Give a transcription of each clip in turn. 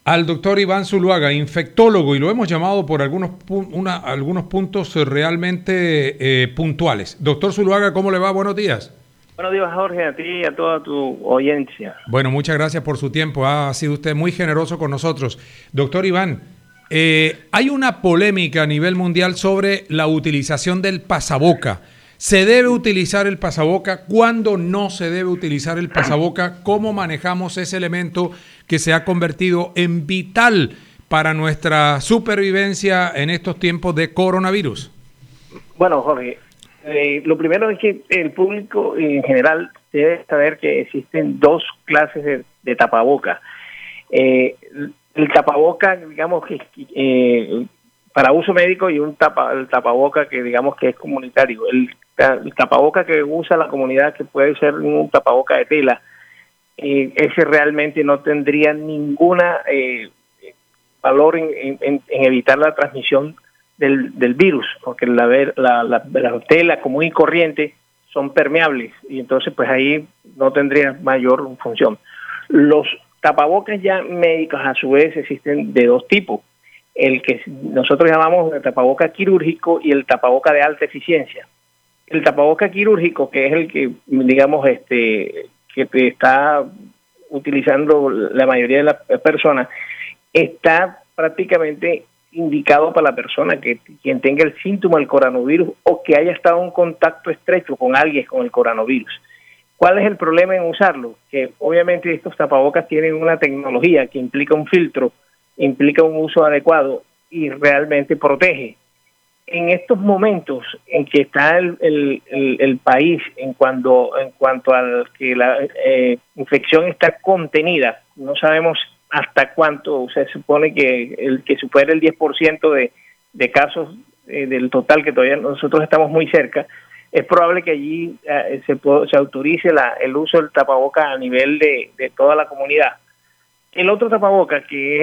al doctor Iván Zuluaga, infectólogo, y lo hemos llamado por algunos puntos realmente puntuales. Doctor Zuluaga, ¿cómo le va? Buenos días. Buenos días, Jorge, a ti y a toda tu audiencia. Bueno, muchas gracias por su tiempo. Ha sido usted muy generoso con nosotros. Doctor Iván, hay una polémica a nivel mundial sobre la utilización del pasaboca. ¿Se debe utilizar el pasaboca? ¿Cuándo no se debe utilizar el pasaboca? ¿Cómo manejamos ese elemento que se ha convertido en vital para nuestra supervivencia en estos tiempos de coronavirus? Bueno, Jorge, lo primero es que el público en general debe saber que existen dos clases de tapaboca. El tapaboca, digamos que para uso médico, y el tapaboca que digamos que es comunitario. El tapaboca que usa la comunidad, que puede ser un tapaboca de tela, ese realmente no tendría ninguna valor en evitar la transmisión del virus, porque la tela común y corriente son permeables, y entonces pues ahí no tendría mayor función. Los tapabocas ya médicos a su vez existen de dos tipos: el que nosotros llamamos el tapaboca quirúrgico y el tapaboca de alta eficiencia. El tapaboca quirúrgico, que es el que digamos que te está utilizando la mayoría de las personas, está prácticamente indicado para la persona quien tenga el síntoma del coronavirus o que haya estado en contacto estrecho con alguien con el coronavirus. ¿Cuál es el problema en usarlo? Que obviamente estos tapabocas tienen una tecnología que implica un filtro, implica un uso adecuado y realmente protege. En estos momentos en que está el país en cuanto a que la infección está contenida, no sabemos hasta cuánto, se supone que el que supere el 10% de casos del total, que todavía nosotros estamos muy cerca, es probable que allí se autorice el uso del tapaboca a nivel de toda la comunidad. El otro tapaboca, que es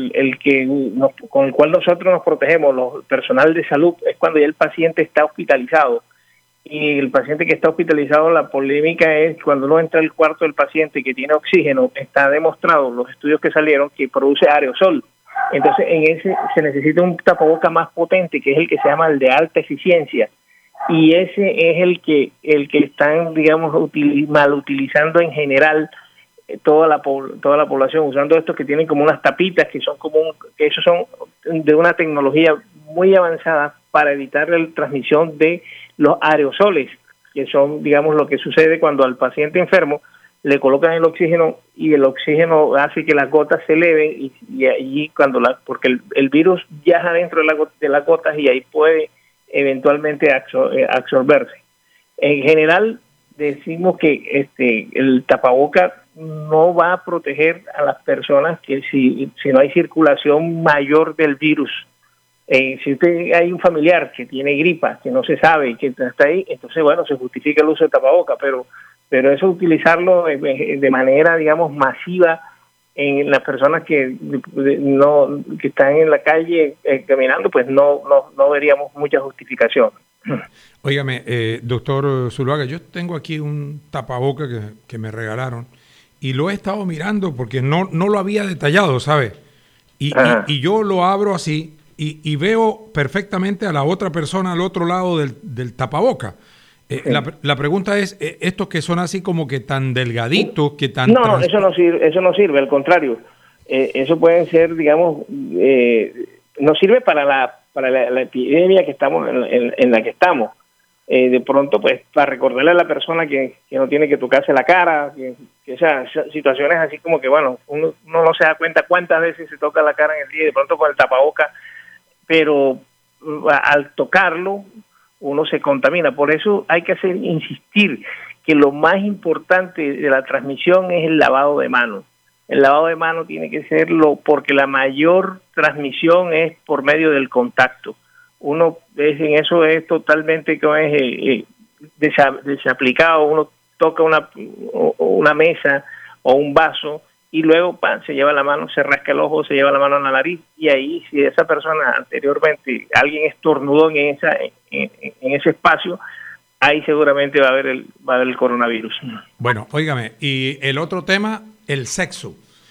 con el cual nosotros nos protegemos, los personal de salud, es cuando ya el paciente está hospitalizado. Y el paciente que está hospitalizado, la polémica es cuando uno entra al cuarto del paciente que tiene oxígeno, está demostrado, los estudios que salieron, que produce aerosol. Entonces en ese se necesita un tapaboca más potente, que es el que se llama el de alta eficiencia. Y ese es el que están, digamos, mal utilizando en general toda la población, usando estos que tienen como unas tapitas que esos son de una tecnología muy avanzada para evitar la transmisión de los aerosoles, que son, digamos, lo que sucede cuando al paciente enfermo le colocan el oxígeno y el oxígeno hace que las gotas se eleven y allí porque el virus viaja dentro de las gotas y ahí puede eventualmente absorberse. En general decimos que el tapaboca no va a proteger a las personas que si no hay circulación mayor del virus. Si usted hay un familiar que tiene gripa, que no se sabe y que está ahí, entonces bueno, se justifica el uso de tapaboca, pero eso utilizarlo de manera, digamos, masiva en las personas que están en la calle caminando, pues no veríamos mucha justificación. Óigame, doctor Zuluaga, yo tengo aquí un tapaboca que me regalaron y lo he estado mirando porque no lo había detallado, ¿sabe? Y yo lo abro así y veo perfectamente a la otra persona al otro lado del tapaboca. Sí. La pregunta es, estos que son así como que tan delgaditos, que tan... No, eso no sirve, al contrario. Eso puede ser, digamos, no sirve para la epidemia que estamos en la que estamos. De pronto, pues, para recordarle a la persona que no tiene que tocarse la cara, que esas situaciones así como que, bueno, uno no se da cuenta cuántas veces se toca la cara en el día, de pronto con el tapaboca, pero al tocarlo uno se contamina. Por eso hay que insistir que lo más importante de la transmisión es el lavado de manos. El lavado de manos tiene que serlo porque la mayor transmisión es por medio del contacto. Uno en eso es totalmente desaplicado. Uno toca una mesa o un vaso y luego se lleva la mano, se rasca el ojo, se lleva la mano a la nariz, y ahí si esa persona anteriormente, alguien estornudó en ese espacio, ahí seguramente va a haber el coronavirus. Bueno, óigame, y el otro tema, el sexo.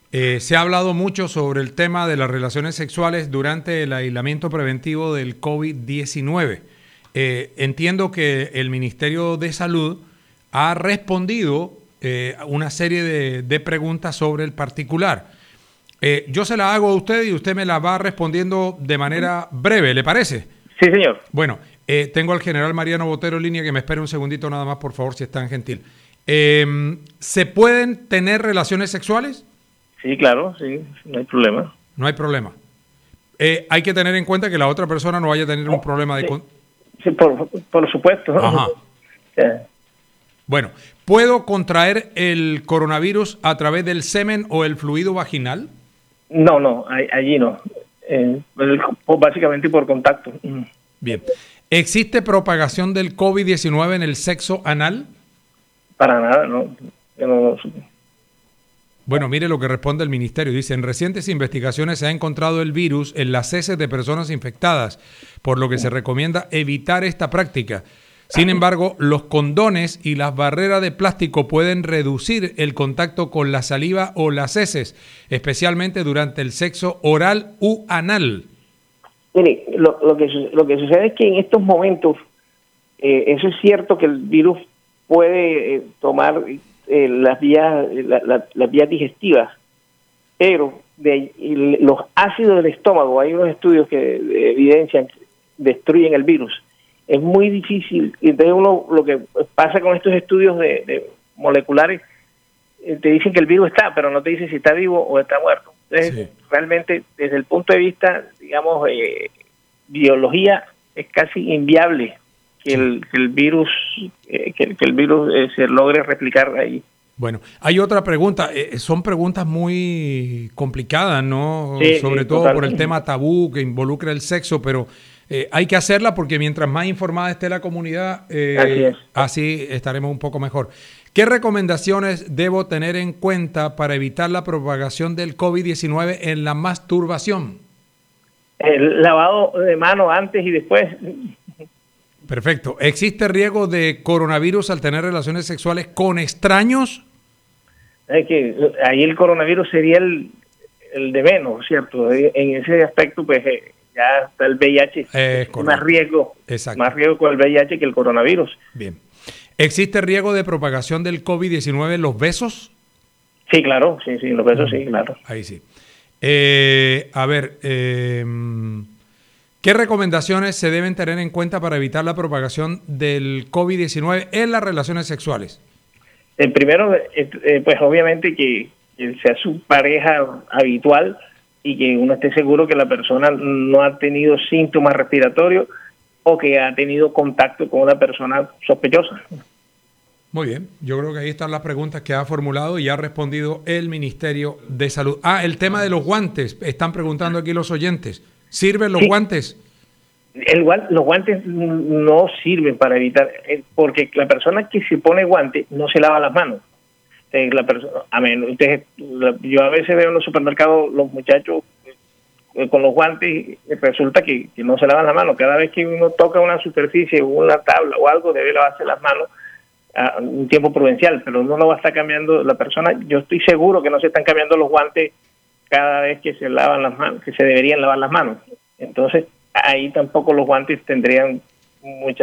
Se ha hablado mucho sobre el tema de las relaciones sexuales durante el aislamiento preventivo del COVID-19. Entiendo que el Ministerio de Salud ha respondido una serie de preguntas sobre el particular. Yo se la hago a usted y usted me la va respondiendo de manera breve, ¿le parece? Sí, señor. Bueno, tengo al general Mariano Botero en línea, que me espere un segundito nada más, por favor, si es tan gentil. ¿Se pueden tener relaciones sexuales? Sí, claro, sí, no hay problema. No hay problema. Hay que tener en cuenta que la otra persona no vaya a tener un problema de... Sí, por supuesto. Ajá. Bueno, ¿puedo contraer el coronavirus a través del semen o el fluido vaginal? No, allí no. Básicamente por contacto. Bien. ¿Existe propagación del COVID-19 en el sexo anal? Para nada, no. Yo no. Bueno, mire lo que responde el ministerio. Dice, en recientes investigaciones se ha encontrado el virus en las heces de personas infectadas, por lo que se recomienda evitar esta práctica. Sin embargo, los condones y las barreras de plástico pueden reducir el contacto con la saliva o las heces, especialmente durante el sexo oral u anal. Mire, lo que sucede es que en estos momentos, eso es cierto que el virus puede tomar las vías digestivas, pero los ácidos del estómago, hay unos estudios que evidencian que destruyen el virus. Es muy difícil, entonces lo que pasa con estos estudios de moleculares, te dicen que el virus está, pero no te dicen si está vivo o está muerto. Entonces, realmente, desde el punto de vista, digamos, biología, es casi inviable que el virus se logre replicar ahí. Bueno, hay otra pregunta. Son preguntas muy complicadas, ¿no? Sí, sobre todo totalmente. Por el tema tabú que involucra el sexo, pero hay que hacerla porque mientras más informada esté la comunidad, así estaremos un poco mejor. ¿Qué recomendaciones debo tener en cuenta para evitar la propagación del COVID-19 en la masturbación? El lavado de manos antes y después. Perfecto. ¿Existe riesgo de coronavirus al tener relaciones sexuales con extraños? Es que ahí el coronavirus sería el de menos, ¿cierto? En ese aspecto, pues ya está el VIH. Más riesgo. Exacto. Más riesgo con el VIH que el coronavirus. Bien. ¿Existe riesgo de propagación del COVID-19 en los besos? Sí, claro. Sí, los besos sí, claro. Ahí sí. A ver, ¿qué recomendaciones se deben tener en cuenta para evitar la propagación del COVID-19 en las relaciones sexuales? El primero, pues obviamente que sea su pareja habitual y que uno esté seguro que la persona no ha tenido síntomas respiratorios o que ha tenido contacto con una persona sospechosa. Muy bien, yo creo que ahí están las preguntas que ha formulado y ha respondido el Ministerio de Salud. El tema de los guantes, están preguntando aquí los oyentes. ¿Sirven los guantes? Los guantes no sirven para evitar, porque la persona que se pone guantes no se lava las manos. Yo a veces veo en los supermercados los muchachos con los guantes, resulta que no se lavan las manos. Cada vez que uno toca una superficie o una tabla o algo, debe lavarse las manos a un tiempo prudencial, pero no lo va a estar cambiando la persona. Yo estoy seguro que no se están cambiando los guantes cada vez que se lavan las manos, que se deberían lavar las manos. Entonces, ahí tampoco los guantes tendrían muchas...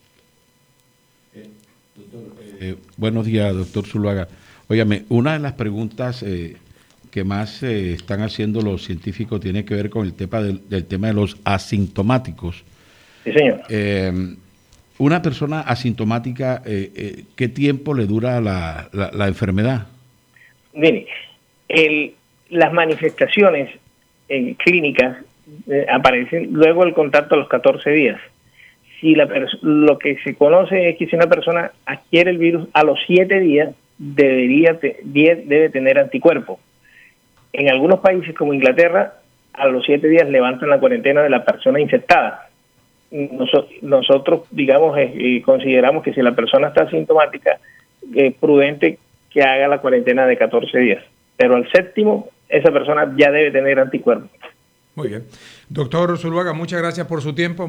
Buenos días, doctor Zuluaga. Óigame, una de las preguntas que más están haciendo los científicos tiene que ver con el tema del tema de los asintomáticos. Sí, señor. Una persona asintomática, ¿qué tiempo le dura la enfermedad? Mire, las manifestaciones clínicas aparecen luego del contacto a los 14 días. Si lo que se conoce es que si una persona adquiere el virus a los 7 días, debe tener anticuerpos. En algunos países como Inglaterra, a los 7 días levantan la cuarentena de la persona infectada. Nosotros digamos, consideramos que si la persona está asintomática, es prudente que haga la cuarentena de 14 días. Pero al 7º, esa persona ya debe tener anticuerpos. Muy bien. Doctor Zuluaga, muchas gracias por su tiempo.